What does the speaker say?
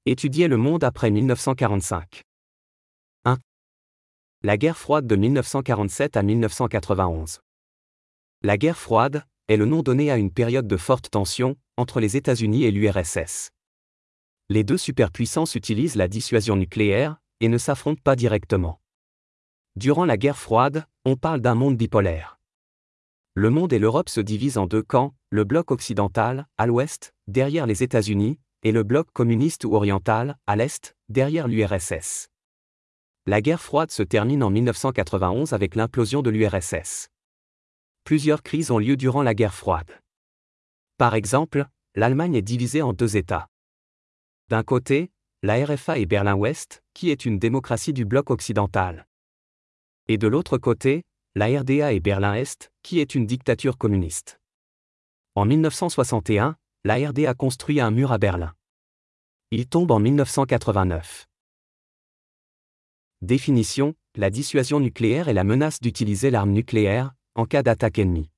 Étudier le monde après 1945. 1. La guerre froide de 1947 à 1991. La guerre froide est le nom donné à une période de forte tension entre les États-Unis et l'URSS. Les deux superpuissances utilisent la dissuasion nucléaire et ne s'affrontent pas directement. Durant la guerre froide, on parle d'un monde bipolaire. Le monde et l'Europe se divisent en deux camps, le bloc occidental, à l'ouest, derrière les États-Unis, et le bloc communiste ou oriental, à l'est, derrière l'URSS. La guerre froide se termine en 1991 avec l'implosion de l'URSS. Plusieurs crises ont lieu durant la guerre froide. Par exemple, l'Allemagne est divisée en deux États. D'un côté, la RFA et Berlin-Ouest, qui est une démocratie du bloc occidental. Et de l'autre côté, la RDA et Berlin-Est, qui est une dictature communiste. En 1961, la RDA construit un mur à Berlin. Il tombe en 1989. Définition: la dissuasion nucléaire est la menace d'utiliser l'arme nucléaire, en cas d'attaque ennemie.